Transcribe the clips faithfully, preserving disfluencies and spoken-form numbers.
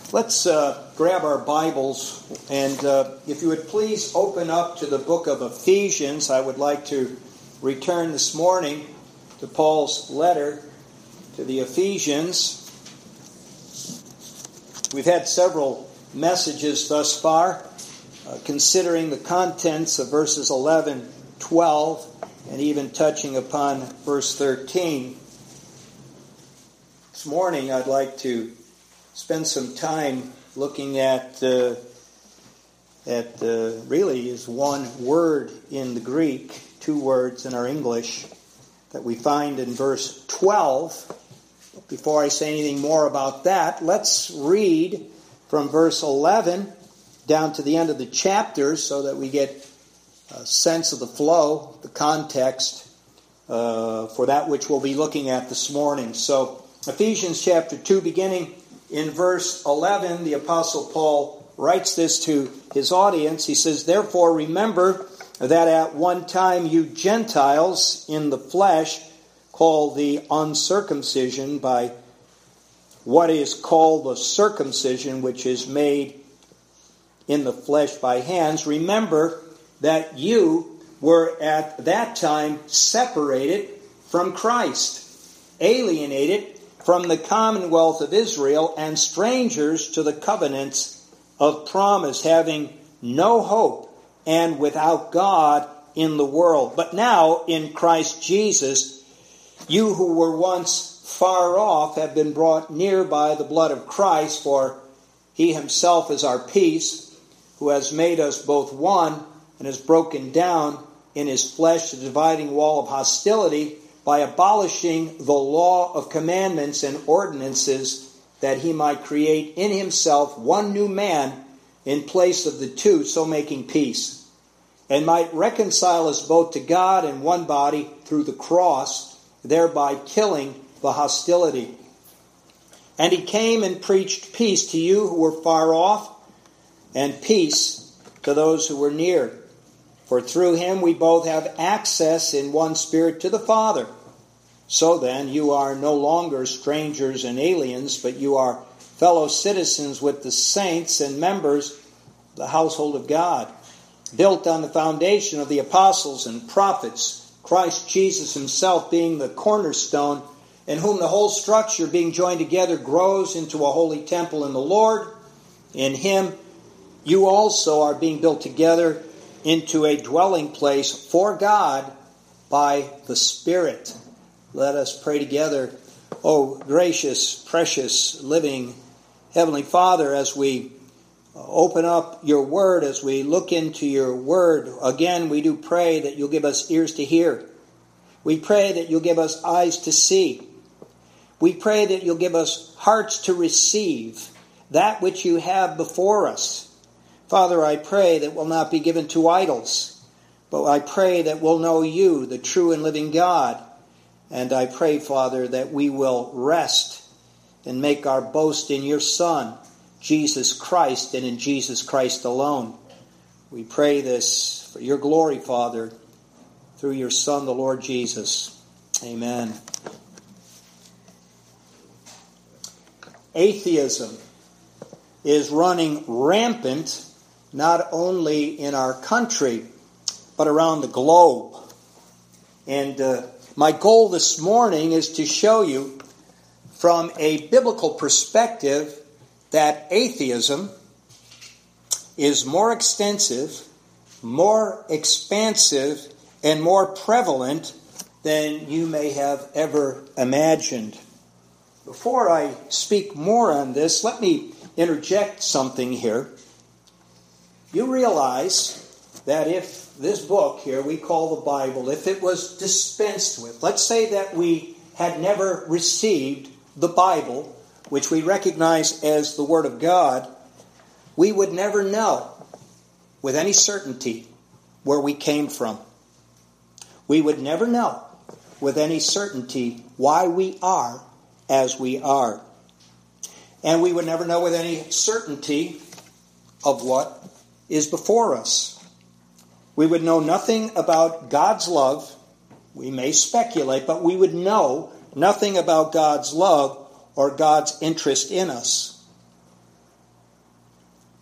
Let's uh, grab our Bibles, and uh, if you would please open up to the book of Ephesians. I would like to return this morning to Paul's letter to the Ephesians. We've had several messages thus far, uh, considering the contents of verses eleven, twelve, and even touching upon verse thirteen. This morning I'd like to spend some time looking at, uh, at uh, really is one word in the Greek, two words in our English, that we find in verse twelve. Before I say anything more about that, let's read from verse eleven down to the end of the chapter so that we get a sense of the flow, the context uh, for that which we'll be looking at this morning. So, Ephesians chapter two, beginning in verse eleven, the Apostle Paul writes this to his audience. He says, "Therefore remember that at one time you Gentiles in the flesh, called the uncircumcision by what is called the circumcision, which is made in the flesh by hands, remember that you were at that time separated from Christ, alienated from the commonwealth of Israel, and strangers to the covenants of promise, having no hope and without God in the world. But now in Christ Jesus, you who were once far off have been brought near by the blood of Christ, for he himself is our peace, who has made us both one and has broken down in his flesh the dividing wall of hostility by abolishing the law of commandments and ordinances, that he might create in himself one new man in place of the two, so making peace, and might reconcile us both to God in one body through the cross, thereby killing the hostility. And he came and preached peace to you who were far off, and peace to those who were near. For through him we both have access in one Spirit to the Father. So then, you are no longer strangers and aliens, but you are fellow citizens with the saints and members of the household of God, built on the foundation of the apostles and prophets, Christ Jesus himself being the cornerstone, in whom the whole structure being joined together grows into a holy temple in the Lord. In him you also are being built together into a dwelling place for God by the Spirit." Let us pray together. Oh, gracious, precious, living Heavenly Father, as we open up your word, as we look into your word, again we do pray that you'll give us ears to hear. We pray that you'll give us eyes to see. We pray that you'll give us hearts to receive that which you have before us. Father, I pray that we'll not be given to idols, but I pray that we'll know you, the true and living God. And I pray, Father, that we will rest and make our boast in your Son, Jesus Christ, and in Jesus Christ alone. We pray this for your glory, Father, through your Son, the Lord Jesus. Amen. Atheism is running rampant not only in our country, but around the globe. And uh, my goal this morning is to show you from a biblical perspective that atheism is more extensive, more expansive, and more prevalent than you may have ever imagined. Before I speak more on this, let me interject something here. You realize that if this book here we call the Bible, if it was dispensed with, let's say that we had never received the Bible, which we recognize as the Word of God, we would never know with any certainty where we came from. We would never know with any certainty why we are as we are. And we would never know with any certainty of what is before us. We would know nothing about God's love. We may speculate, but we would know nothing about God's love or God's interest in us.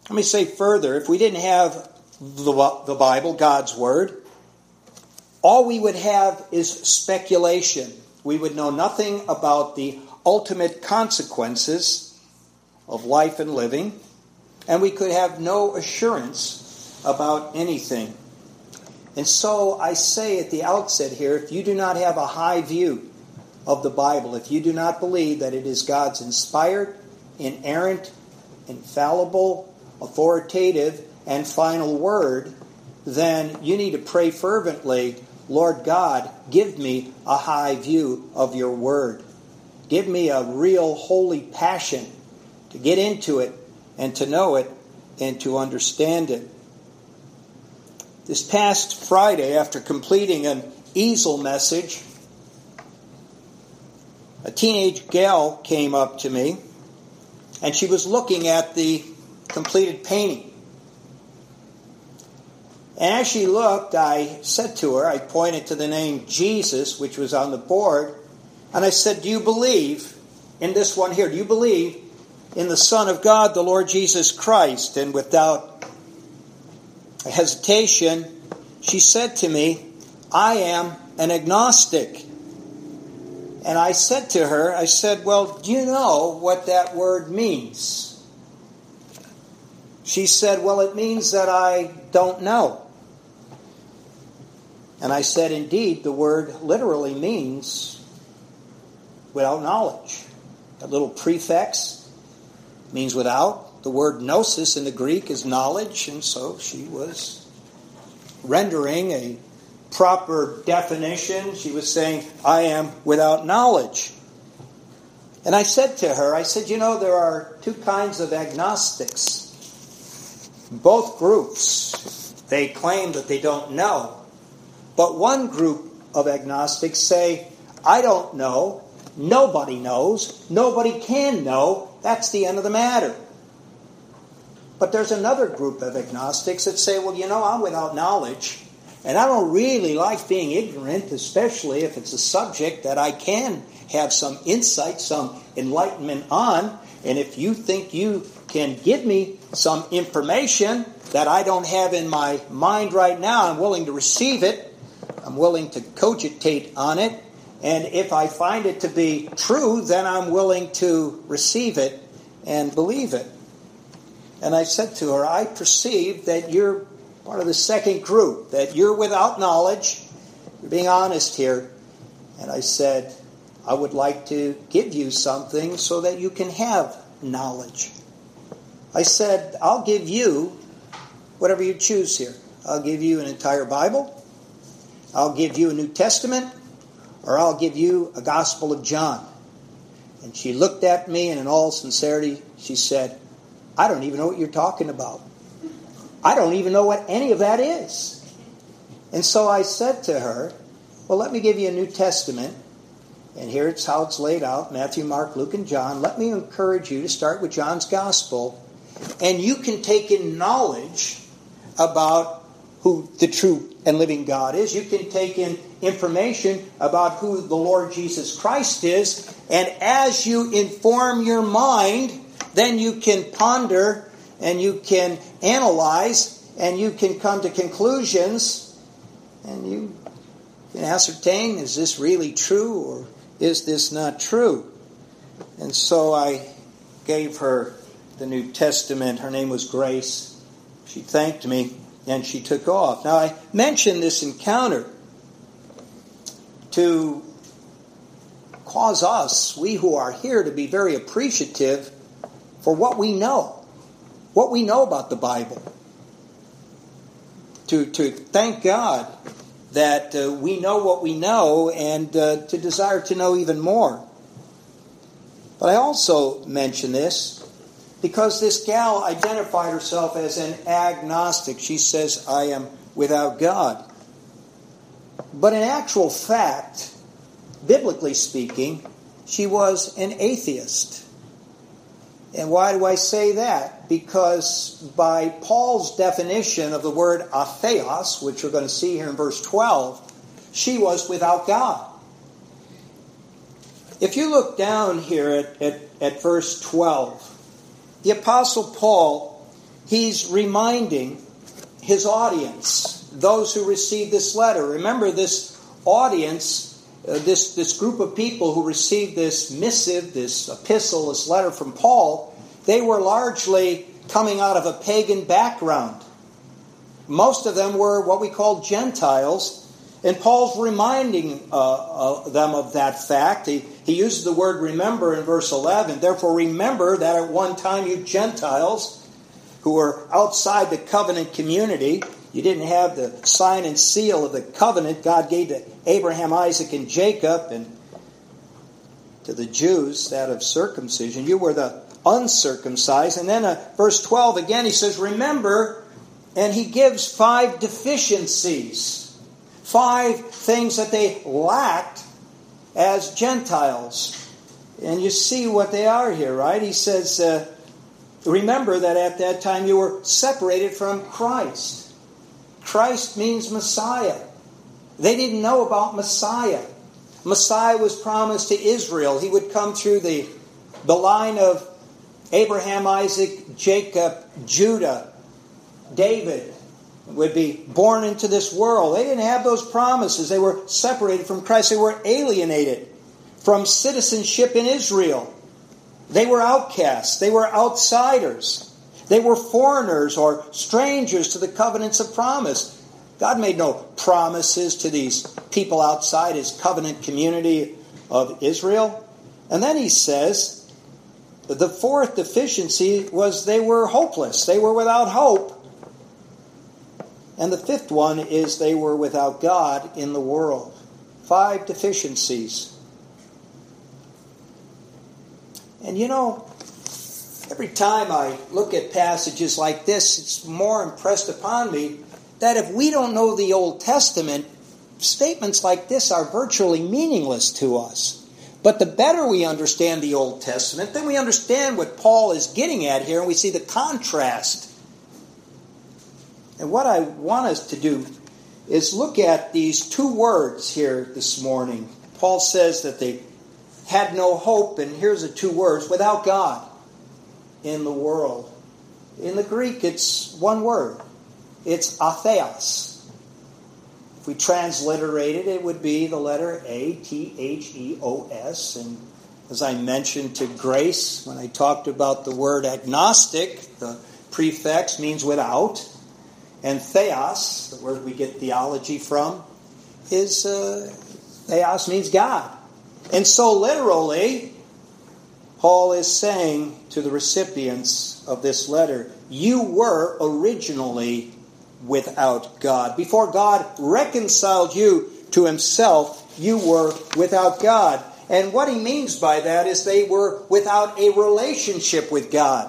Let me say further, if we didn't have the, the Bible, God's Word, all we would have is speculation. We would know nothing about the ultimate consequences of life and living, and we could have no assurance about anything. And so I say at the outset here, if you do not have a high view of the Bible, if you do not believe that it is God's inspired, inerrant, infallible, authoritative, and final word, then you need to pray fervently, Lord God, give me a high view of your word. Give me a real holy passion to get into it and to know it and to understand it. This past Friday, after completing an easel message, a teenage gal came up to me, and she was looking at the completed painting. And as she looked, I said to her, I pointed to the name Jesus, which was on the board, and I said, do you believe in this one here? Do you believe in the Son of God, the Lord Jesus Christ? And without hesitation, she said to me, I am an agnostic. And I said to her, I said, well, do you know what that word means? She said, well, it means that I don't know. And I said, indeed, the word literally means without knowledge. That little prefix means without. The word gnosis in the Greek is knowledge, and so she was rendering a proper definition. She was saying, I am without knowledge. And I said to her, I said, you know, there are two kinds of agnostics. Both groups, they claim that they don't know. But one group of agnostics say, I don't know, nobody knows, nobody can know, that's the end of the matter. But there's another group of agnostics that say, well, you know, I'm without knowledge, and I don't really like being ignorant, especially if it's a subject that I can have some insight, some enlightenment on, and if you think you can give me some information that I don't have in my mind right now, I'm willing to receive it. I'm willing to cogitate on it. And if I find it to be true, then I'm willing to receive it and believe it. And I said to her, I perceive that you're part of the second group, that you're without knowledge. You're being honest here. And I said, I would like to give you something so that you can have knowledge. I said, I'll give you whatever you choose here. I'll give you an entire Bible. I'll give you a New Testament, or I'll give you a Gospel of John. And she looked at me, and in all sincerity, she said, I don't even know what you're talking about. I don't even know what any of that is. And so I said to her, well, let me give you a New Testament. And here's how it's laid out, Matthew, Mark, Luke, and John. Let me encourage you to start with John's Gospel. And you can take in knowledge about who the true and living God is. You can take in information about who the Lord Jesus Christ is. And as you inform your mind, then you can ponder and you can analyze and you can come to conclusions and you can ascertain, is this really true or is this not true? And so I gave her the New Testament. Her name was Grace. She thanked me. And she took off. Now, I mentioned this encounter to cause us, we who are here, to be very appreciative for what we know, what we know about the Bible. To, to thank God that uh, we know what we know and uh, to desire to know even more. But I also mention this because this gal identified herself as an agnostic. She says, I am without God. But in actual fact, biblically speaking, she was an atheist. And why do I say that? Because by Paul's definition of the word atheos, which we're going to see here in verse twelve, she was without God. If you look down here at, at, at verse twelve, the Apostle Paul he's reminding his audience, those who received this letter. Remember, this audience, uh, this, this group of people who received this missive, this epistle, this letter from Paul, they were largely coming out of a pagan background. Most of them were what we call Gentiles, and Paul's reminding uh, uh, them of that fact. He, he uses the word remember in verse eleven. Therefore remember that at one time you Gentiles who were outside the covenant community, you didn't have the sign and seal of the covenant God gave to Abraham, Isaac, and Jacob, and to the Jews, that of circumcision. You were the uncircumcised. And then uh, verse twelve again, he says, remember, and he gives five deficiencies. Five things that they lacked as Gentiles. And you see what they are here, right? He says, uh, remember that at that time you were separated from Christ. Christ means Messiah. They didn't know about Messiah. Messiah was promised to Israel. He would come through the, the line of Abraham, Isaac, Jacob, Judah, David. Would be born into this world. They didn't have those promises. They were separated from Christ. They were alienated from citizenship in Israel. They were outcasts. They were outsiders. They were foreigners or strangers to the covenants of promise. God made no promises to these people outside His covenant community of Israel. And then He says, the fourth deficiency was they were hopeless. They were without hope. And the fifth one is they were without God in the world. Five deficiencies. And you know, every time I look at passages like this, it's more impressed upon me that if we don't know the Old Testament, statements like this are virtually meaningless to us. But the better we understand the Old Testament, then we understand what Paul is getting at here, and we see the contrast. And what I want us to do is look at these two words here this morning. Paul says that they had no hope, and here's the two words, without God in the world. In the Greek, it's one word. It's atheos. If we transliterate it, it would be the letter A, T H E O S. And as I mentioned to Grace when I talked about the word agnostic, the prefix means without. And theos, the word we get theology from, is uh, theos means God. And so literally, Paul is saying to the recipients of this letter, you were originally without God. Before God reconciled you to Himself, you were without God. And what he means by that is they were without a relationship with God.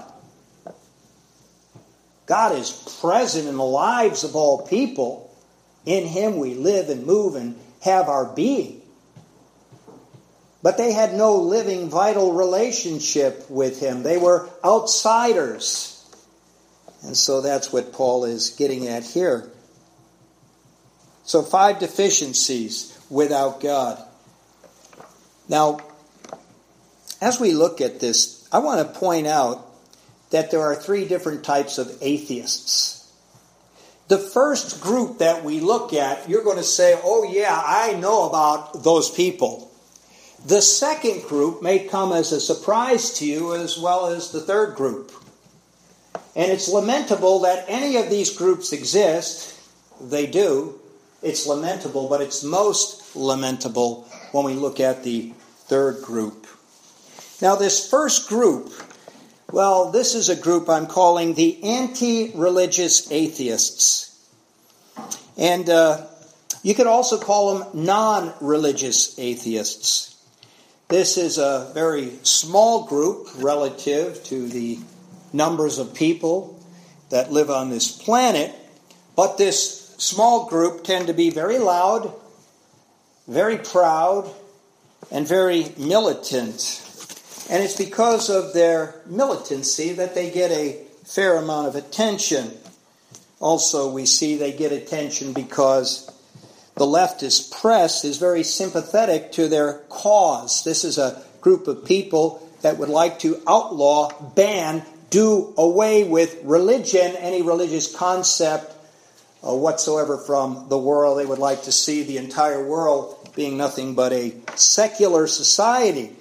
God is present in the lives of all people. In Him we live and move and have our being. But they had no living, vital relationship with Him. They were outsiders. And so that's what Paul is getting at here. So five deficiencies without God. Now, as we look at this, I want to point out that there are three different types of atheists. The first group that we look at, you're going to say, oh yeah, I know about those people. The second group may come as a surprise to you as well as the third group. And it's lamentable that any of these groups exist. They do. It's lamentable, but it's most lamentable when we look at the third group. Now this first group, well, this is a group I'm calling the anti-religious atheists. And uh, you could also call them non-religious atheists. This is a very small group relative to the numbers of people that live on this planet. But this small group tend to be very loud, very proud, and very militant. And it's because of their militancy that they get a fair amount of attention. Also, we see they get attention because the leftist press is very sympathetic to their cause. This is a group of people that would like to outlaw, ban, do away with religion, any religious concept uh, whatsoever from the world. They would like to see the entire world being nothing but a secular society.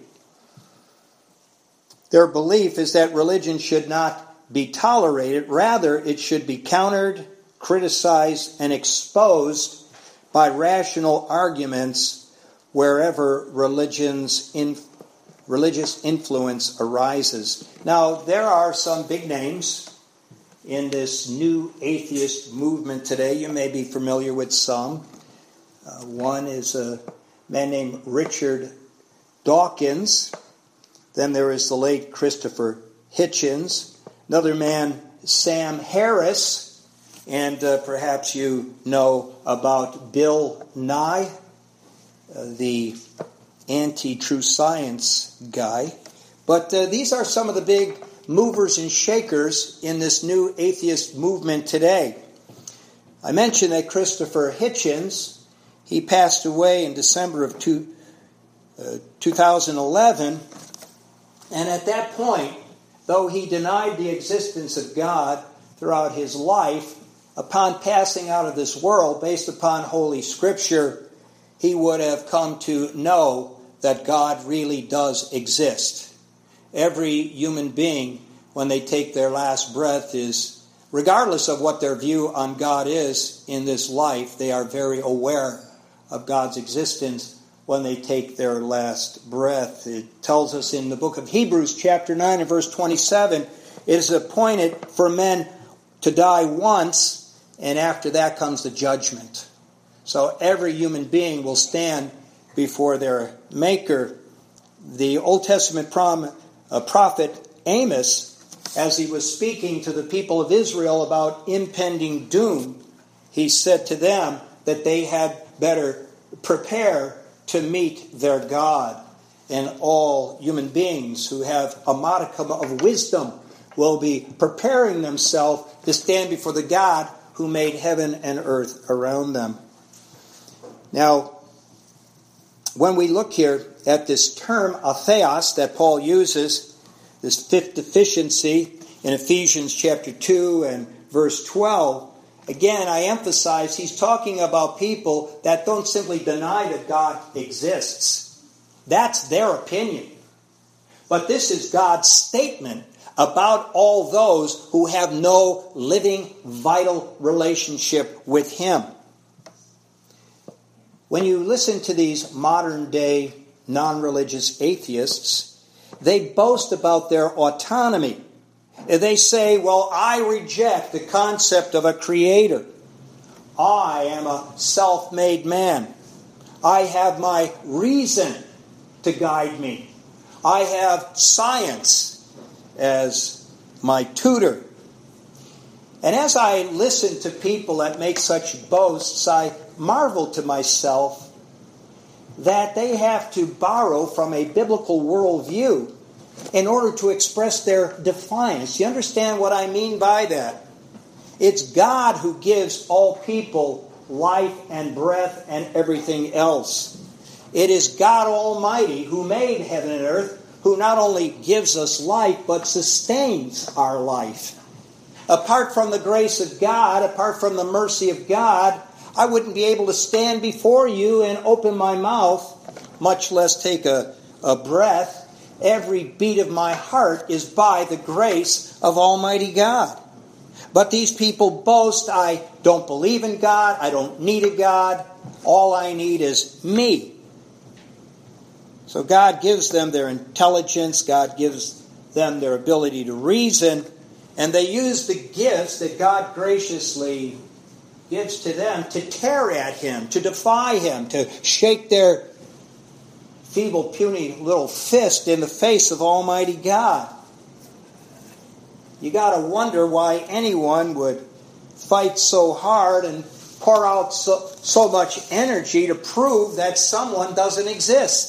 Their belief is that religion should not be tolerated. Rather, it should be countered, criticized, and exposed by rational arguments wherever religion's in, religious influence arises. Now, there are some big names in this new atheist movement today. You may be familiar with some. Uh, one is a man named Richard Dawkins. Then there is the late Christopher Hitchens. Another man, Sam Harris. And uh, perhaps you know about Bill Nye, uh, the anti-true science guy. But uh, these are some of the big movers and shakers in this new atheist movement today. I mentioned that Christopher Hitchens, he passed away in December of two, uh, two thousand eleven. And at that point, though he denied the existence of God throughout his life, upon passing out of this world, based upon Holy Scripture, he would have come to know that God really does exist. Every human being, when they take their last breath, is, regardless of what their view on God is in this life, they are very aware of God's existence when they take their last breath. It tells us in the book of Hebrews, chapter nine and verse twenty-seven, it is appointed for men to die once, and after that comes the judgment. So every human being will stand before their Maker. The Old Testament prom, uh, prophet Amos, as he was speaking to the people of Israel about impending doom, he said to them that they had better prepare to meet their God. And all human beings who have a modicum of wisdom will be preparing themselves to stand before the God who made heaven and earth around them. Now, when we look here at this term, atheos, that Paul uses, this fifth deficiency in Ephesians chapter two and verse twelve, again, I emphasize he's talking about people that don't simply deny that God exists. That's their opinion. But this is God's statement about all those who have no living, vital relationship with Him. When you listen to these modern-day non-religious atheists, they boast about their autonomy. They say, well, I reject the concept of a creator. I am a self-made man. I have my reason to guide me. I have science as my tutor. And as I listen to people that make such boasts, I marvel to myself that they have to borrow from a biblical worldview in order to express their defiance. You understand what I mean by that? It's God who gives all people life and breath and everything else. It is God Almighty who made heaven and earth, who not only gives us life, but sustains our life. Apart from the grace of God, apart from the mercy of God, I wouldn't be able to stand before you and open my mouth, much less take a, a breath. Every beat of my heart is by the grace of Almighty God. But these people boast, I don't believe in God, I don't need a God, all I need is me. So God gives them their intelligence, God gives them their ability to reason, and they use the gifts that God graciously gives to them to tear at Him, to defy Him, to shake their feeble, puny little fist in the face of Almighty God. You got to wonder why anyone would fight so hard and pour out so, so much energy to prove that someone doesn't exist.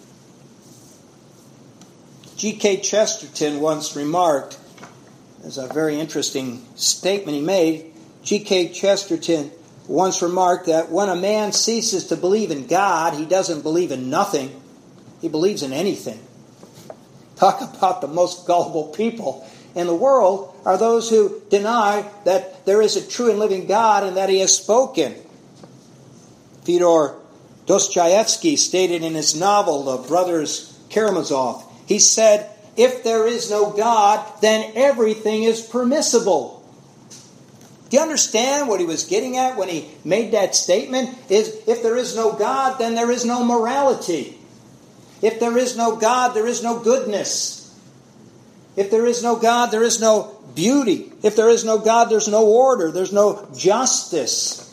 G K Chesterton once remarked, there's a very interesting statement he made. G K Chesterton once remarked that when a man ceases to believe in God, he doesn't believe in nothing. He believes in anything. Talk about the most gullible people in the world are those who deny that there is a true and living God and that He has spoken. Fyodor Dostoevsky stated in his novel, The Brothers Karamazov, he said, "If there is no God, then everything is permissible." Do you understand what he was getting at when he made that statement? Is if there is no God, then there is no morality. If there is no God, there is no goodness. If there is no God, there is no beauty. If there is no God, there's no order. There's no justice.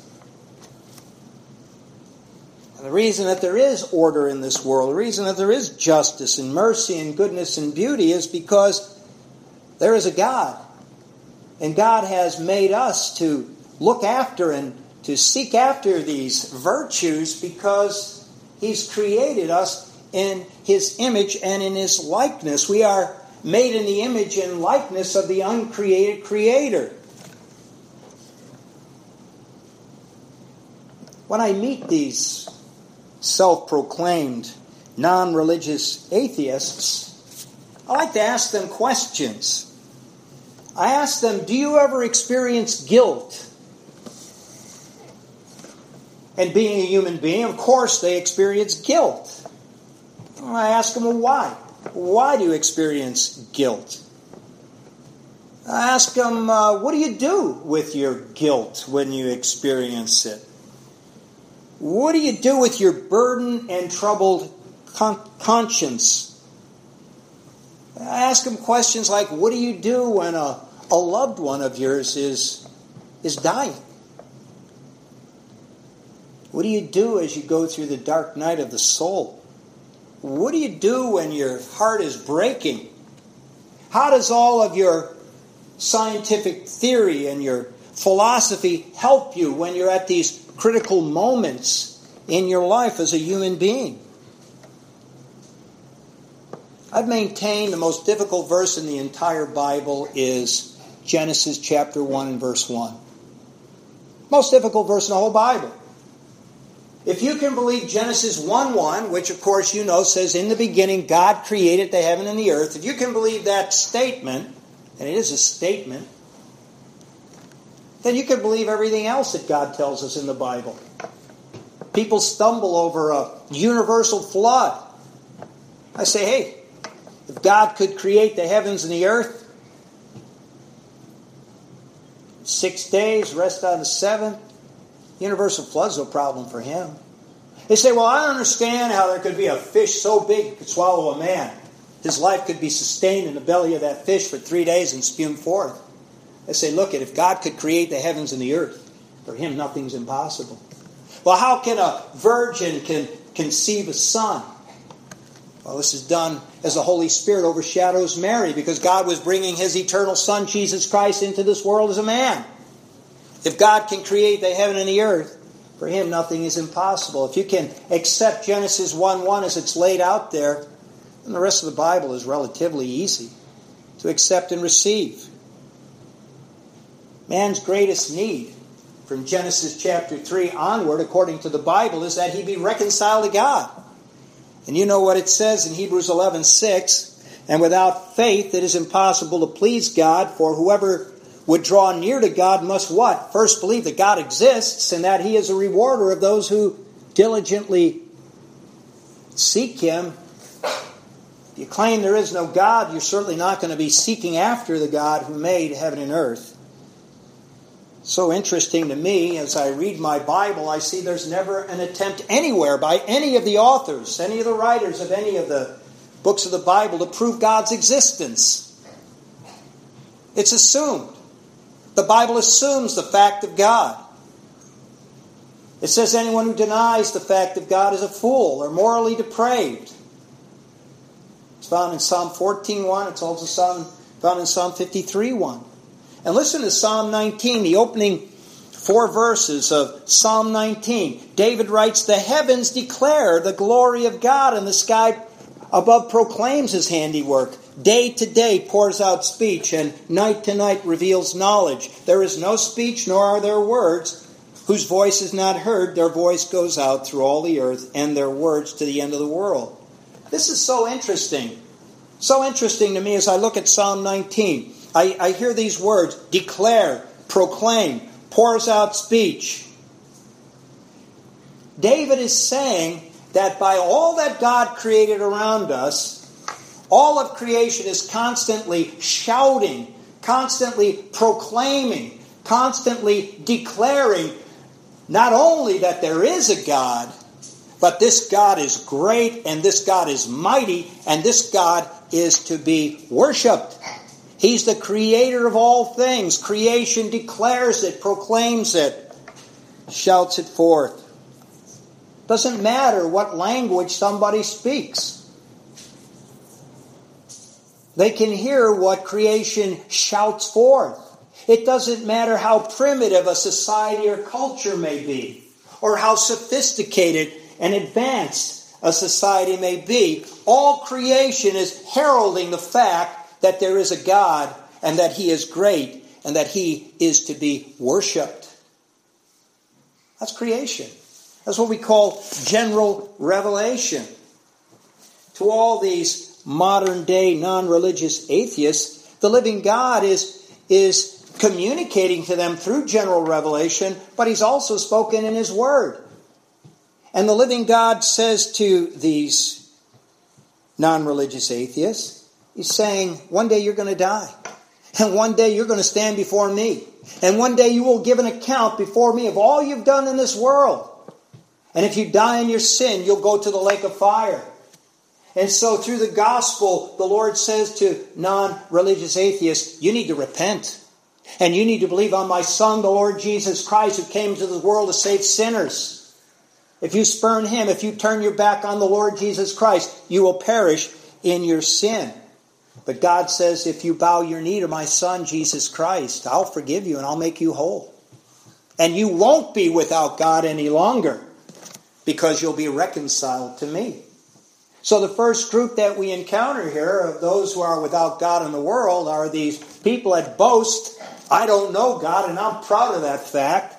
And the reason that there is order in this world, the reason that there is justice and mercy and goodness and beauty is because there is a God. And God has made us to look after and to seek after these virtues because He's created us in His image and in His likeness. We are made in the image and likeness of the uncreated Creator. When I meet these self-proclaimed non-religious atheists, I like to ask them questions. I ask them, do you ever experience guilt? And being a human being, of course they experience guilt. And I ask them, well, why? Why do you experience guilt? I ask them, uh, what do you do with your guilt when you experience it? What do you do with your burdened and troubled con- conscience? I ask them questions like, what do you do when a, a loved one of yours is, is dying? What do you do as you go through the dark night of the soul? What do you do when your heart is breaking? How does all of your scientific theory and your philosophy help you when you're at these critical moments in your life as a human being? I've maintained the most difficult verse in the entire Bible is Genesis chapter one and verse one. Most difficult verse in the whole Bible. If you can believe Genesis one one, which of course you know says, in the beginning God created the heaven and the earth. If you can believe that statement, and it is a statement, then you can believe everything else that God tells us in the Bible. People stumble over a universal flood. I say, hey, if God could create the heavens and the earth, six days, rest on the seventh, universal flood's no problem for Him. They say, well, I don't understand how there could be a fish so big it could swallow a man. His life could be sustained in the belly of that fish for three days and spume forth. I say, look, if God could create the heavens and the earth, for Him nothing's impossible. Well, how can a virgin can conceive a son? Well, this is done as the Holy Spirit overshadows Mary, because God was bringing His eternal Son, Jesus Christ, into this world as a man. If God can create the heaven and the earth, for Him nothing is impossible. If you can accept Genesis one one as it's laid out there, then the rest of the Bible is relatively easy to accept and receive. Man's greatest need from Genesis chapter three onward, according to the Bible, is that he be reconciled to God. And you know what it says in Hebrews eleven six, and without faith it is impossible to please God, for whoever would draw near to God must what? First believe that God exists and that He is a rewarder of those who diligently seek Him. If you claim there is no God, you're certainly not going to be seeking after the God who made heaven and earth. So interesting to me, as I read my Bible, I see there's never an attempt anywhere by any of the authors, any of the writers of any of the books of the Bible to prove God's existence. It's assumed. The Bible assumes the fact of God. It says anyone who denies the fact of God is a fool or morally depraved. It's found in Psalm fourteen one. It's also found in Psalm fifty-three one. And listen to Psalm nineteen, the opening four verses of Psalm nineteen. David writes, the heavens declare the glory of God, and the sky above proclaims His handiwork. Day to day pours out speech, and night to night reveals knowledge. There is no speech, nor are there words, whose voice is not heard. Their voice goes out through all the earth, and their words to the end of the world. This is so interesting. So interesting to me as I look at Psalm nineteen. I, I hear these words, declare, proclaim, pours out speech. David is saying that by all that God created around us, all of creation is constantly shouting, constantly proclaiming, constantly declaring not only that there is a God, but this God is great, and this God is mighty, and this God is to be worshipped. He's the creator of all things. Creation declares it, proclaims it, shouts it forth. Doesn't matter what language somebody speaks. They can hear what creation shouts forth. It doesn't matter how primitive a society or culture may be, or how sophisticated and advanced a society may be. All creation is heralding the fact that there is a God, and that He is great, and that He is to be worshipped. That's creation. That's what we call general revelation. To all these modern-day non-religious atheists, the living God is, is communicating to them through general revelation, but He's also spoken in His Word. And the living God says to these non-religious atheists, He's saying, one day you're going to die. And one day you're going to stand before me. And one day you will give an account before me of all you've done in this world. And if you die in your sin, you'll go to the lake of fire. And so through the gospel, the Lord says to non-religious atheists, you need to repent. And you need to believe on my Son, the Lord Jesus Christ, who came to the world to save sinners. If you spurn Him, if you turn your back on the Lord Jesus Christ, you will perish in your sin. But God says, if you bow your knee to my Son, Jesus Christ, I'll forgive you and I'll make you whole. And you won't be without God any longer, because you'll be reconciled to me. So the first group that we encounter here of those who are without God in the world are these people that boast, I don't know God, and I'm proud of that fact.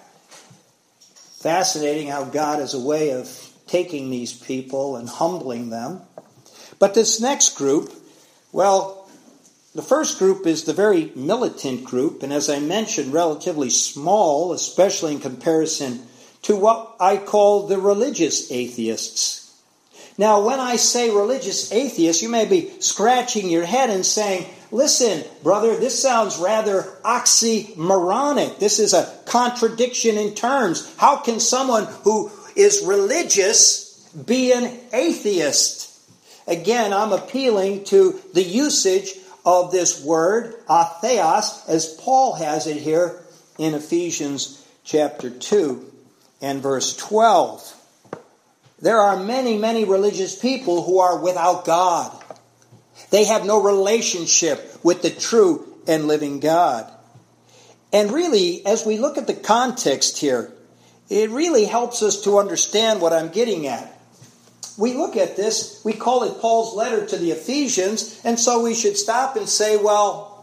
Fascinating how God has a way of taking these people and humbling them. But this next group, well, the first group is the very militant group, and as I mentioned, relatively small, especially in comparison to what I call the religious atheists. Now, when I say religious atheists, you may be scratching your head and saying, listen, brother, this sounds rather oxymoronic. This is a contradiction in terms. How can someone who is religious be an atheist? Again, I'm appealing to the usage of this word, atheos, as Paul has it here in Ephesians chapter two and verse twelve. There are many, many religious people who are without God. They have no relationship with the true and living God. And really, as we look at the context here, it really helps us to understand what I'm getting at. We look at this, we call it Paul's letter to the Ephesians, and so we should stop and say, well,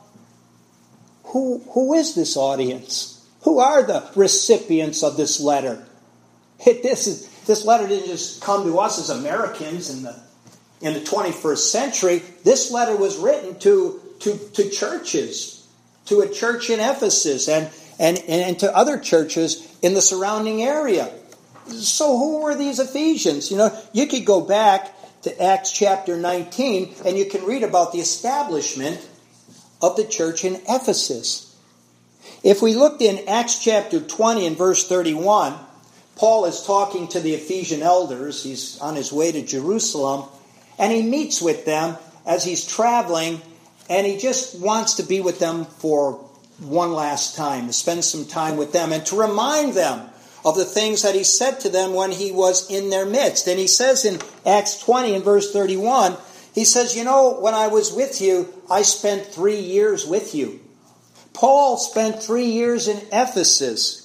who, who is this audience? Who are the recipients of this letter? It, this is... This letter didn't just come to us as Americans in the in the twenty-first century. This letter was written to, to, to churches, to a church in Ephesus and, and, and to other churches in the surrounding area. So who were these Ephesians? You know, you could go back to Acts chapter nineteen and you can read about the establishment of the church in Ephesus. If we looked in Acts chapter twenty and verse thirty-one, Paul is talking to the Ephesian elders. He's on his way to Jerusalem, and he meets with them as he's traveling, and he just wants to be with them for one last time, to spend some time with them, and to remind them of the things that he said to them when he was in their midst. And he says in Acts twenty and verse thirty-one, he says, you know, when I was with you, I spent three years with you. Paul spent three years in Ephesus.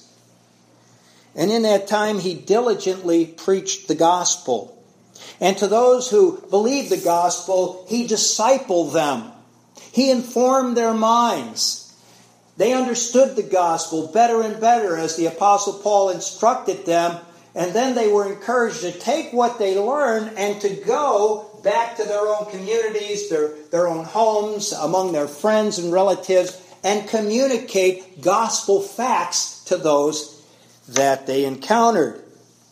And in that time, he diligently preached the gospel. And to those who believed the gospel, he discipled them. He informed their minds. They understood the gospel better and better as the Apostle Paul instructed them. And then they were encouraged to take what they learned and to go back to their own communities, their, their own homes, among their friends and relatives, and communicate gospel facts to those that they encountered.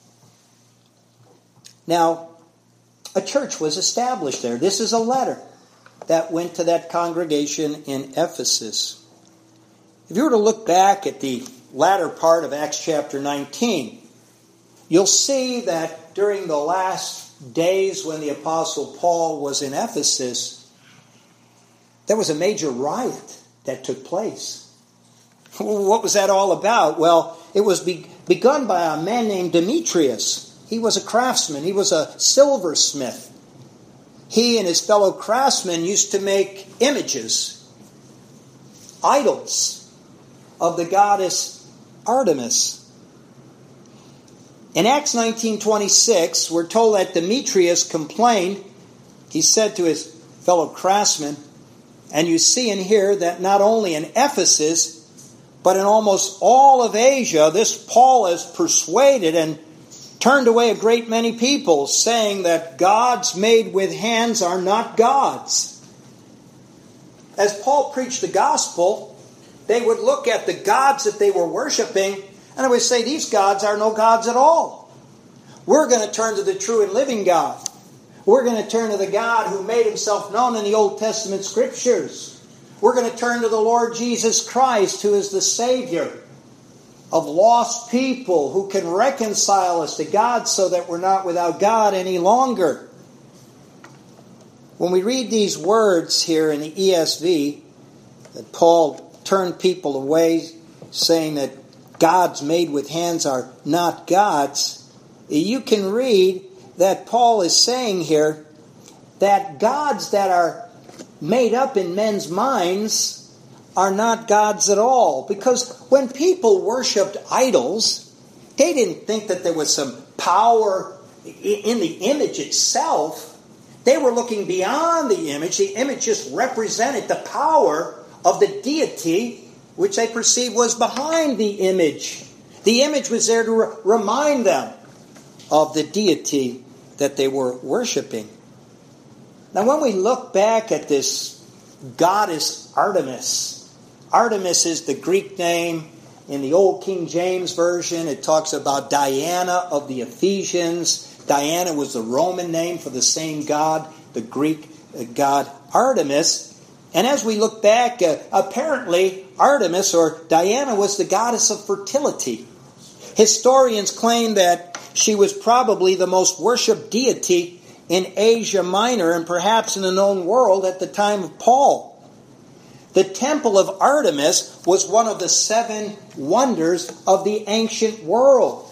Now, a church was established there. This is a letter that went to that congregation in Ephesus. If you were to look back at the latter part of Acts chapter nineteen, you'll see that during the last days when the Apostle Paul was in Ephesus, there was a major riot that took place. What was that all about? Well, it was be- begun by a man named Demetrius. He was a craftsman. He was a silversmith. He and his fellow craftsmen used to make images, idols of the goddess Artemis. In Acts nineteen twenty-six, we're told that Demetrius complained. He said to his fellow craftsmen, and you see in here that not only in Ephesus, but in almost all of Asia, this Paul has persuaded and turned away a great many people, saying that gods made with hands are not gods. As Paul preached the gospel, they would look at the gods that they were worshiping, and they would say, these gods are no gods at all. We're going to turn to the true and living God. We're going to turn to the God who made himself known in the Old Testament Scriptures. We're going to turn to the Lord Jesus Christ, who is the Savior of lost people, who can reconcile us to God so that we're not without God any longer. When we read these words here in the E S V, that Paul turned people away, saying that gods made with hands are not gods, you can read that Paul is saying here that gods that are made up in men's minds are not gods at all. Because when people worshipped idols, they didn't think that there was some power in the image itself. They were looking beyond the image. The image just represented the power of the deity which they perceived was behind the image. The image was there to re- remind them of the deity that they were worshiping. Now when we look back at this goddess Artemis, Artemis is the Greek name. In the Old King James Version, it talks about Diana of the Ephesians. Diana was the Roman name for the same god, the Greek god Artemis. And as we look back, uh, apparently Artemis or Diana was the goddess of fertility. Historians claim that she was probably the most worshipped deity in Asia Minor and perhaps in the known world at the time of Paul. The temple of Artemis was one of the seven wonders of the ancient world.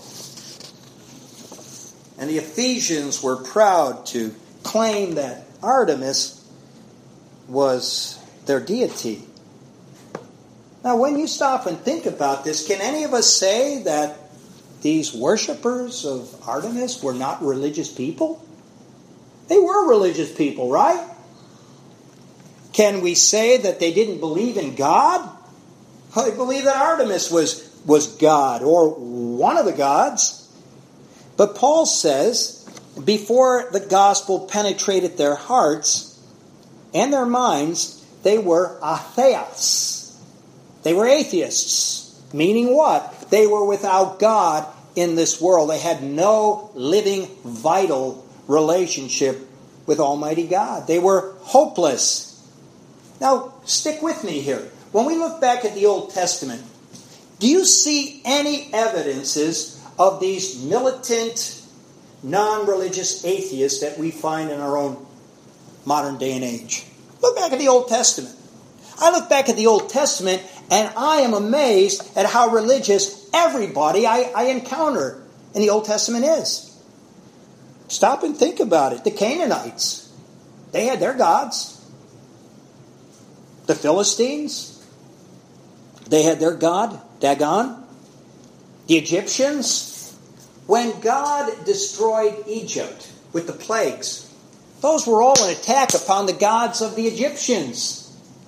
And the Ephesians were proud to claim that Artemis was their deity. Now, when you stop and think about this, can any of us say that these worshipers of Artemis were not religious people? They were religious people, right? Can we say that they didn't believe in God? Well, they believed that Artemis was, was God or one of the gods. But Paul says, before the gospel penetrated their hearts and their minds, they were atheos. They were atheists. Meaning what? They were without God in this world. They had no living, vital relationship with Almighty God. They were hopeless. Now, stick with me here. When we look back at the Old Testament, do you see any evidences of these militant, non-religious atheists that we find in our own modern day and age? Look back at the Old Testament. I look back at the Old Testament and I am amazed at how religious everybody I, I encounter in the Old Testament is. Stop and think about it. The Canaanites, they had their gods. The Philistines, they had their god, Dagon. The Egyptians, when God destroyed Egypt with the plagues, those were all an attack upon the gods of the Egyptians.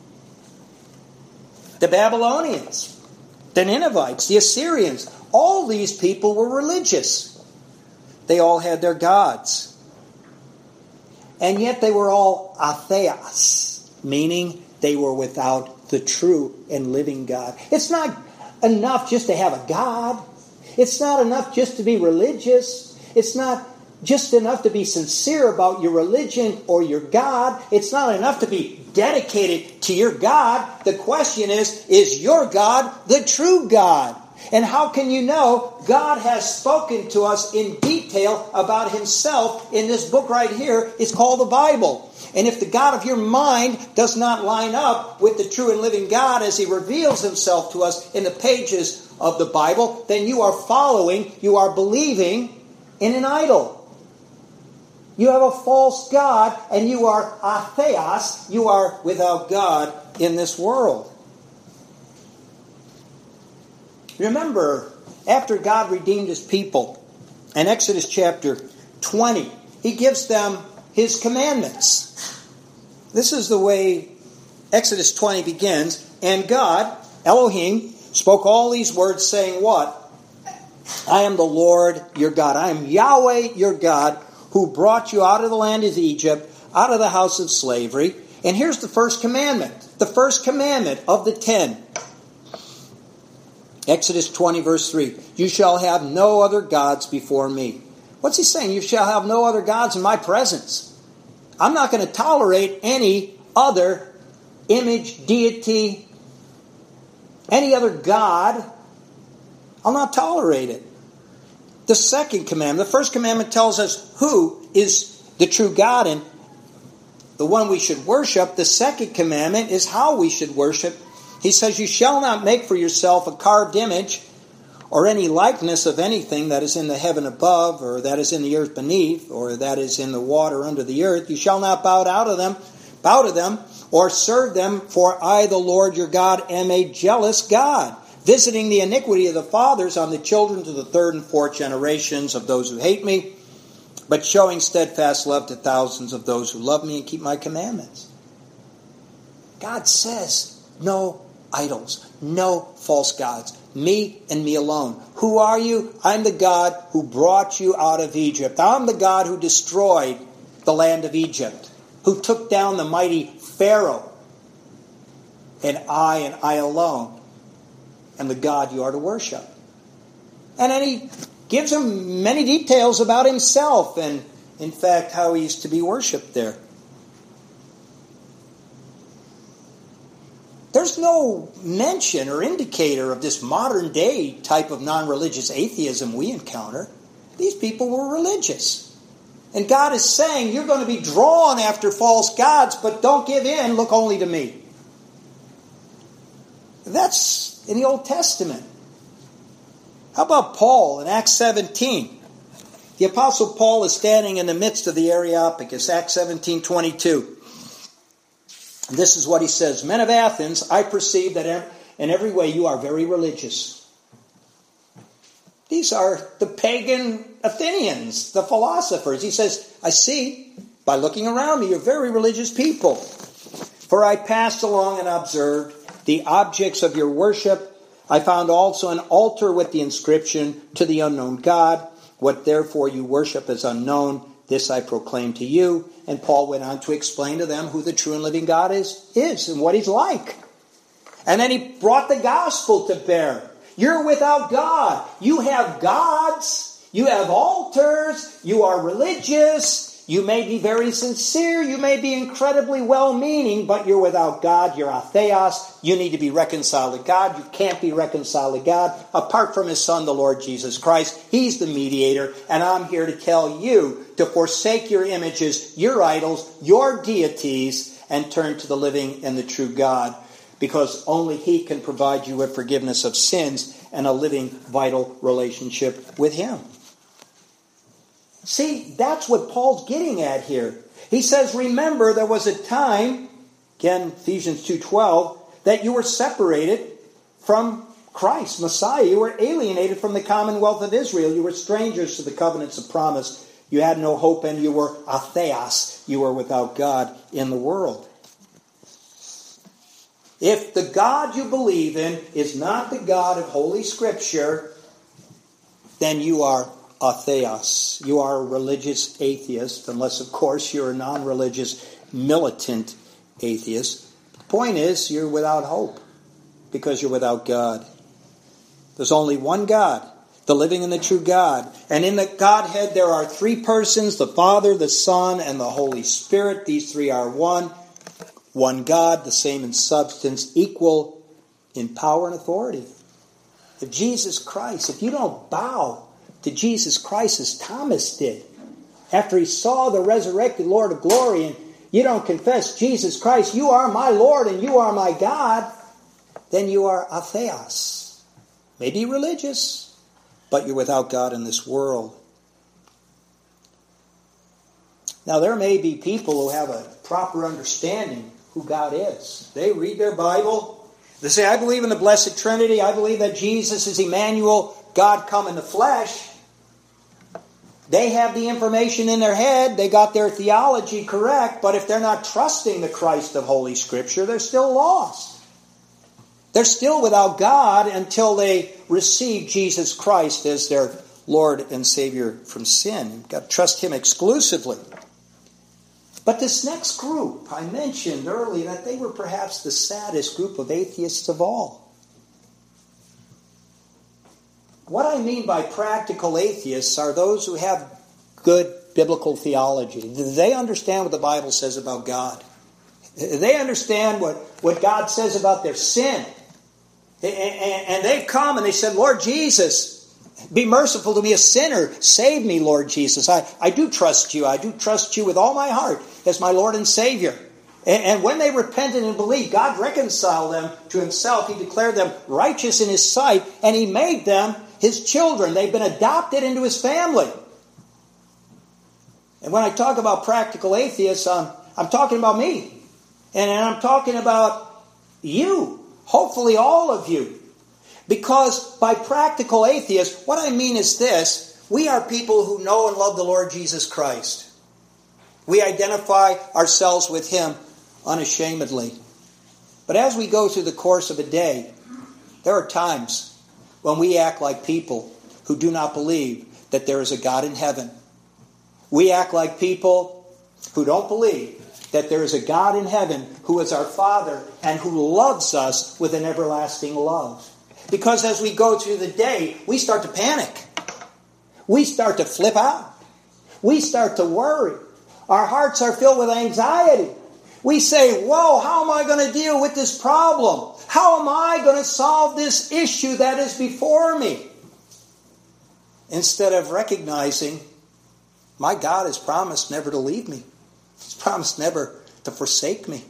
The Babylonians, the Ninevites, the Assyrians, all these people were religious. They all had their gods. And yet they were all atheos, meaning they were without the true and living God. It's not enough just to have a God. It's not enough just to be religious. It's not just enough to be sincere about your religion or your God. It's not enough to be dedicated to your God. The question is, is your God the true God? And how can you know? God has spoken to us in detail about Himself in this book right here. It's called the Bible. And if the God of your mind does not line up with the true and living God as He reveals Himself to us in the pages of the Bible, then you are following, you are believing in an idol. You have a false God, and you are atheos. You are without God in this world. Remember, after God redeemed His people, in Exodus chapter twenty, He gives them His commandments. This is the way Exodus twenty begins. And God, Elohim, spoke all these words, saying what? I am the Lord your God. I am Yahweh your God, who brought you out of the land of Egypt, out of the house of slavery. And here's the first commandment. The first commandment of the ten. Exodus twenty, verse three. You shall have no other gods before me. What's He saying? You shall have no other gods in my presence. I'm not going to tolerate any other image, deity, any other God. I'll not tolerate it. The second commandment, the first commandment tells us who is the true God and the one we should worship. The second commandment is how we should worship. He says, you shall not make for yourself a carved image or any likeness of anything that is in the heaven above, or that is in the earth beneath, or that is in the water under the earth. You shall not bow out of them, bow to them, or serve them, for I, the Lord your God, am a jealous God, visiting the iniquity of the fathers on the children to the third and fourth generations of those who hate me, but showing steadfast love to thousands of those who love me and keep my commandments. God says, no idols, no false gods, me and me alone. Who are you? I'm the God who brought you out of Egypt. I'm the God who destroyed the land of Egypt, who took down the mighty Pharaoh. And I and I alone am the God you are to worship. And then He gives them many details about Himself and, in fact, how He's to be worshipped there. There's no mention or indicator of this modern day type of non-religious atheism we encounter. These people were religious. And God is saying, you're going to be drawn after false gods, but don't give in, look only to me. That's in the Old Testament. How about Paul in Acts seventeen? The Apostle Paul is standing in the midst of the Areopagus, Acts seventeen twenty-two. This is what he says. Men of Athens, I perceive that in every way you are very religious. These are the pagan Athenians, the philosophers. He says, I see, by looking around me, you're very religious people. For I passed along and observed the objects of your worship. I found also an altar with the inscription, to the unknown God. What therefore you worship is unknown. This I proclaim to you. And Paul went on to explain to them who the true and living God is, is and what He's like. And then he brought the gospel to bear. You're without God. You have gods. You have altars. You are religious. You may be very sincere. You may be incredibly well-meaning, but you're without God. You're atheos. You need to be reconciled to God. You can't be reconciled to God apart from His Son, the Lord Jesus Christ. He's the mediator, and I'm here to tell you to forsake your images, your idols, your deities, and turn to the living and the true God, because only He can provide you with forgiveness of sins and a living, vital relationship with Him. See, that's what Paul's getting at here. He says, remember, there was a time, again, Ephesians two twelve, that you were separated from Christ, Messiah. You were alienated from the commonwealth of Israel. You were strangers to the covenants of promise. You had no hope, and you were atheos. You were without God in the world. If the God you believe in is not the God of Holy Scripture, then you are atheos. You are a religious atheist, unless, of course, you're a non-religious militant atheist. Point is, you're without hope because you're without God. There's only one God, the living and the true God. And in the Godhead there are three persons, the Father, the Son, and the Holy Spirit. These three are one. One God, the same in substance, equal in power and authority. If Jesus Christ, if you don't bow to Jesus Christ as Thomas did, after he saw the resurrected Lord of glory, and you don't confess, Jesus Christ, you are my Lord and you are my God, then you are atheos. Maybe religious, but you're without God in this world. Now, there may be people who have a proper understanding who God is. They read their Bible. They say, I believe in the Blessed Trinity. I believe that Jesus is Emmanuel, God come in the flesh. They have the information in their head. They got their theology correct. But if they're not trusting the Christ of Holy Scripture, they're still lost. They're still without God until they receive Jesus Christ as their Lord and Savior from sin. You've got to trust Him exclusively. But this next group, I mentioned earlier that they were perhaps the saddest group of atheists of all. What I mean by practical atheists are those who have good biblical theology. They understand what the Bible says about God. They understand what, what God says about their sin. And they've come and they said, Lord Jesus, be merciful to me, a sinner. Save me, Lord Jesus. I, I do trust you. I do trust you with all my heart as my Lord and Savior. And, and when they repented and believed, God reconciled them to Himself. He declared them righteous in His sight, and He made them His children. They've been adopted into His family. And when I talk about practical atheists, I'm, I'm talking about me. And I'm talking about you. Hopefully all of you. Because by practical atheists, what I mean is this. We are people who know and love the Lord Jesus Christ. We identify ourselves with Him unashamedly. But as we go through the course of a day, there are times when we act like people who do not believe that there is a God in heaven. We act like people who don't believe that there is a God in heaven who is our Father and who loves us with an everlasting love. Because as we go through the day, we start to panic. We start to flip out. We start to worry. Our hearts are filled with anxiety. We say, whoa, how am I going to deal with this problem? How am I going to solve this issue that is before me? Instead of recognizing, my God has promised never to leave me. He's promised never to forsake me.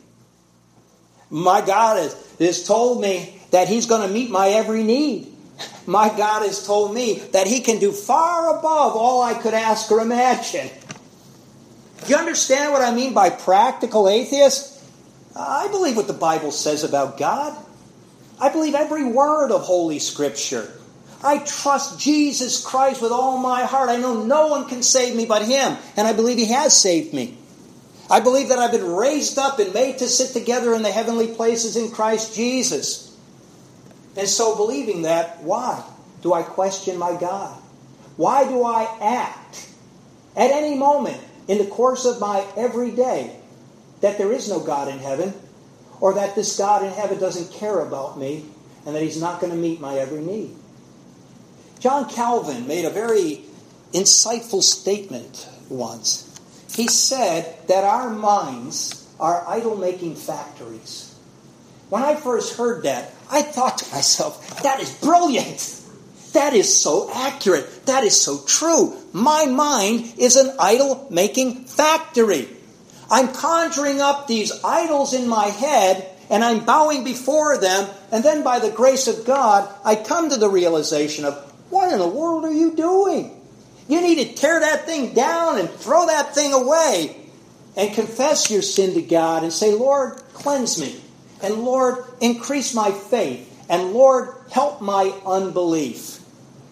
My God has, has told me that He's going to meet my every need. My God has told me that He can do far above all I could ask or imagine. Do you understand what I mean by practical atheists? I believe what the Bible says about God. I believe every word of Holy Scripture. I trust Jesus Christ with all my heart. I know no one can save me but Him. And I believe He has saved me. I believe that I've been raised up and made to sit together in the heavenly places in Christ Jesus. And so believing that, why do I question my God? Why do I act at any moment in the course of my everyday that there is no God in heaven, or that this God in heaven doesn't care about me and that He's not going to meet my every need? John Calvin made a very insightful statement once. He said that our minds are idol-making factories. When I first heard that, I thought to myself, that is brilliant. That is so accurate. That is so true. My mind is an idol-making factory. I'm conjuring up these idols in my head, and I'm bowing before them, and then by the grace of God, I come to the realization of, what in the world are you doing? You need to tear that thing down and throw that thing away and confess your sin to God and say, Lord, cleanse me. And Lord, increase my faith. And Lord, help my unbelief.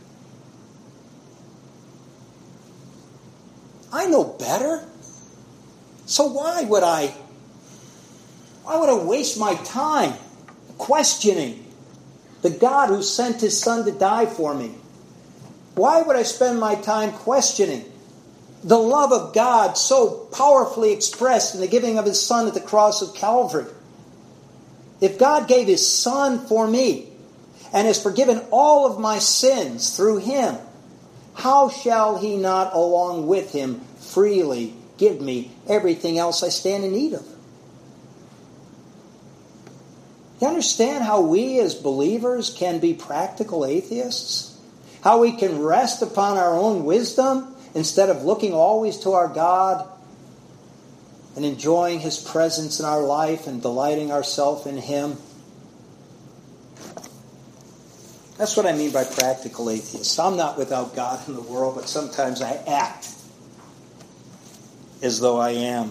I know better. So why would I, why would I waste my time questioning the God who sent His Son to die for me? Why would I spend my time questioning the love of God so powerfully expressed in the giving of His Son at the cross of Calvary? If God gave His Son for me and has forgiven all of my sins through Him, how shall He not along with Him freely give me everything else I stand in need of? You understand how we as believers can be practical atheists? How we can rest upon our own wisdom instead of looking always to our God and enjoying His presence in our life and delighting ourselves in Him? That's what I mean by practical atheists. I'm not without God in the world, but sometimes I act as though I am.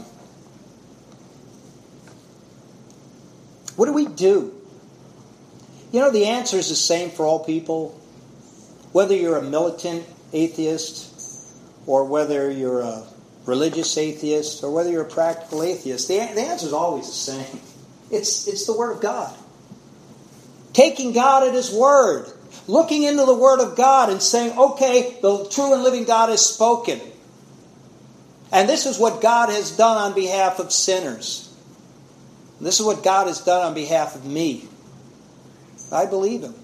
What do we do? You know, the answer is the same for all people. Whether you're a militant atheist, or whether you're a religious atheist, or whether you're a practical atheist, the, the answer is always the same. It's, it's the Word of God. Taking God at His Word. Looking into the Word of God and saying, okay, the true and living God has spoken. And this is what God has done on behalf of sinners. This is what God has done on behalf of me. I believe Him.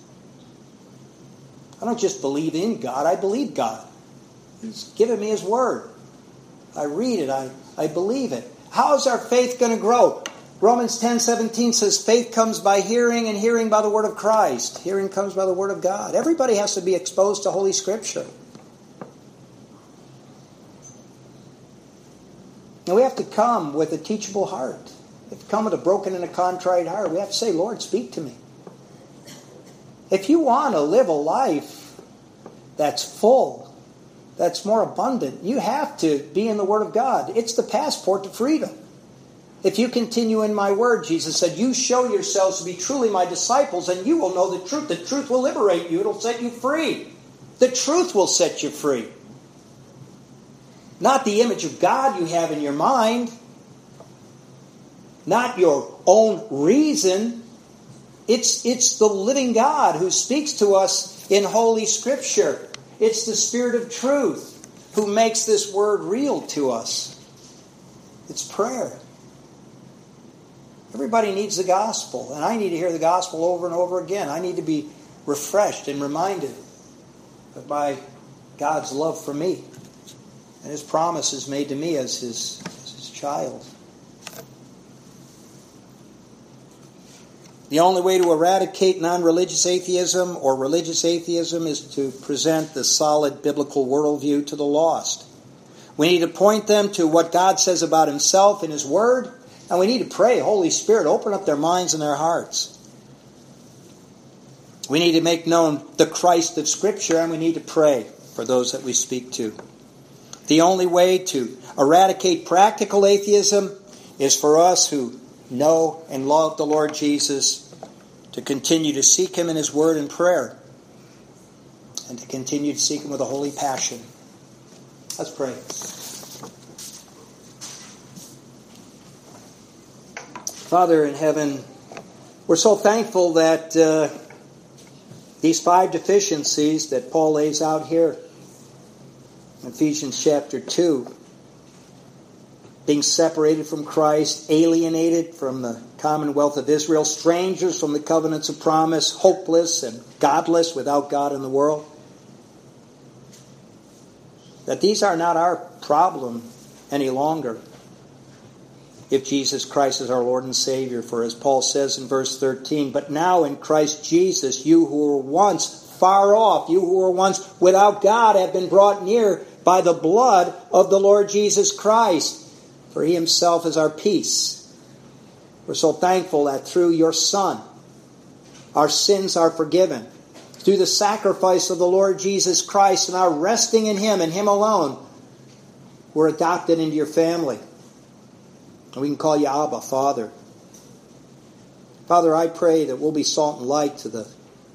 I don't just believe in God, I believe God. He's given me His Word. I read it, I, I believe it. How is our faith going to grow? Romans ten seventeen says faith comes by hearing, and hearing by the Word of Christ. Hearing comes by the Word of God. Everybody has to be exposed to Holy Scripture. And we have to come with a teachable heart. We have to come with a broken and a contrite heart. We have to say, Lord, speak to me. If you want to live a life that's full, that's more abundant, you have to be in the Word of God. It's the passport to freedom. If you continue in my word, Jesus said, you show yourselves to be truly my disciples, and you will know the truth. The truth will liberate you. It'll set you free. The truth will set you free. Not the image of God you have in your mind. Not your own reason. It's, it's the living God who speaks to us in Holy Scripture. It's the Spirit of truth who makes this word real to us. It's prayer. Everybody needs the gospel, and I need to hear the gospel over and over again. I need to be refreshed and reminded by God's love for me and His promises made to me as His, as His child. The only way to eradicate non-religious atheism or religious atheism is to present the solid biblical worldview to the lost. We need to point them to what God says about Himself in His Word, and we need to pray, Holy Spirit, open up their minds and their hearts. We need to make known the Christ of Scripture, and we need to pray for those that we speak to. The only way to eradicate practical atheism is for us who know and love the Lord Jesus to continue to seek Him in His Word and prayer, and to continue to seek Him with a holy passion. Let's pray. Father in heaven, we're so thankful that uh, these five deficiencies that Paul lays out here in Ephesians chapter two, being separated from Christ, alienated from the commonwealth of Israel, strangers from the covenants of promise, hopeless and godless without God in the world, that these are not our problem any longer if Jesus Christ is our Lord and Savior. For as Paul says in verse thirteen, but now in Christ Jesus, you who were once far off, you who were once without God, have been brought near by the blood of the Lord Jesus Christ. For He Himself is our peace. We're so thankful that through your Son, our sins are forgiven. Through the sacrifice of the Lord Jesus Christ and our resting in Him and Him alone, we're adopted into your family. And we can call you Abba, Father. Father, I pray that we'll be salt and light to the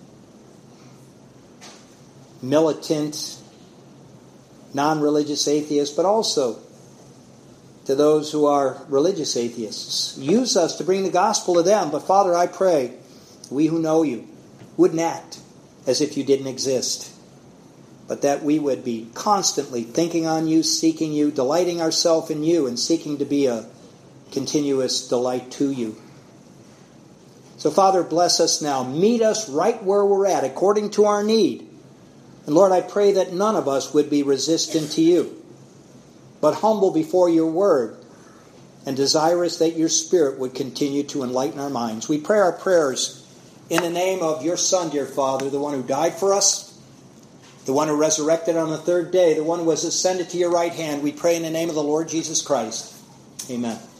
militant, non-religious atheists, but also to those who are religious atheists. Use us to bring the gospel to them. But Father, I pray, we who know you wouldn't act as if you didn't exist, but that we would be constantly thinking on you, seeking you, delighting ourselves in you, and seeking to be a continuous delight to you. So, Father, bless us now. Meet us right where we're at, according to our need. And, Lord, I pray that none of us would be resistant to you, but humble before your word, and desirous that your Spirit would continue to enlighten our minds. We pray our prayers in the name of your Son, dear Father, the one who died for us, the one who resurrected on the third day, the one who was ascended to your right hand. We pray in the name of the Lord Jesus Christ. Amen.